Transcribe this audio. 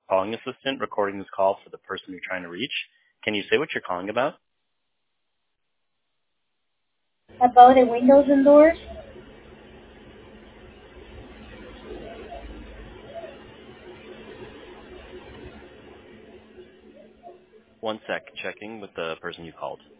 calling assistant recording this call for the person you're trying to reach. Can you say what you're calling about? About the windows and doors? One sec, checking with the person you called.